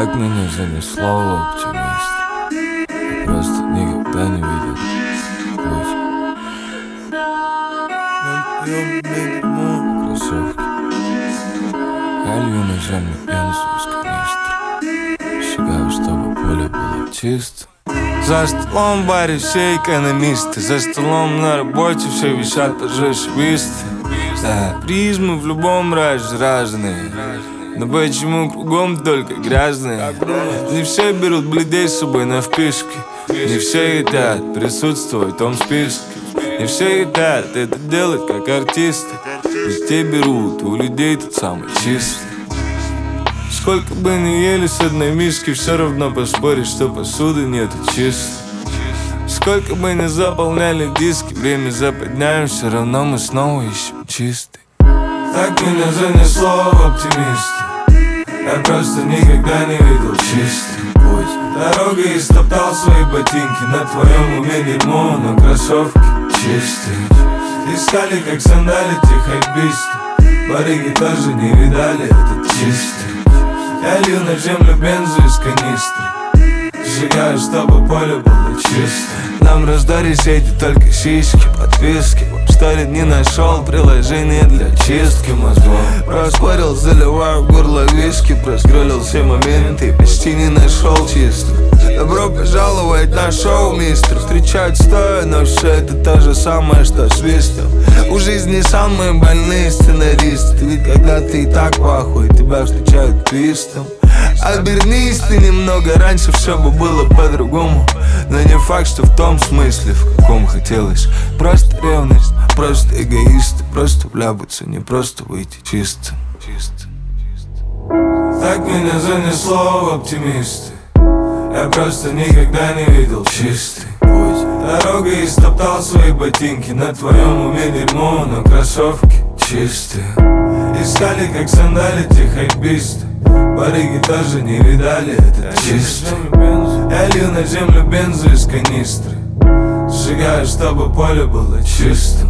Так меня занесло в оптимист. Я просто никогда не видел путь. Кроссовки. Я лью на землю бензу из канистры. Шагаю, чтобы поле было чисто. За столом в баре все экономисты. За столом на работе все висят торжествисты. Да, призмы в любом разе разные. Но почему кругом только грязные? Не все берут бледей с собой на вписке. Не все хотят присутствовать в том списке. Не все хотят это делать как артисты. Детей берут, у людей тот самый чистый. Сколько бы ни ели с одной миски, все равно поспоришь, что посуды нету чистой. Сколько бы ни заполняли диски, время западняем, все равно мы снова ищем чистый. Так меня занесло в оптимисты. Я просто никогда не видел чистый путь. Дорогой истоптал свои ботинки. На твоем уме дерьмо, но кроссовки чистые. Искали, как сандалить и хайписты. Барыги тоже не видали этот чистый. Я лью на землю бензу из канистры. Сжигаю, чтобы поле было чисто. Нам раздали сети только сиськи, подписки. В сторе не нашел приложение для чистки мозгов. Проспорил, заливаю в горло виски. Проскроллил все моменты и почти не нашел чисто. Добро пожаловать на шоу, мистер. Встречают стоя, но все это то же самое, что свистом. У жизни самые больные сценаристы. Ведь когда ты и так пахуй, тебя встречают твистом. Обернись ты немного, раньше все бы было по-другому. Но не факт, что в том смысле, в каком хотелось. Просто ревность, просто эгоисты. Просто вляпаться, не просто выйти чисто. Так меня занесло в оптимисты. Я просто никогда не видел чистый путь. Дорогой истоптал свои ботинки. На твоем уме дерьмо, но кроссовки чистые. Искали, как сандалить и хайписты. Барыги тоже не видали это чисто. Я лью на землю бензу из канистры. Сжигаю, чтобы поле было чисто.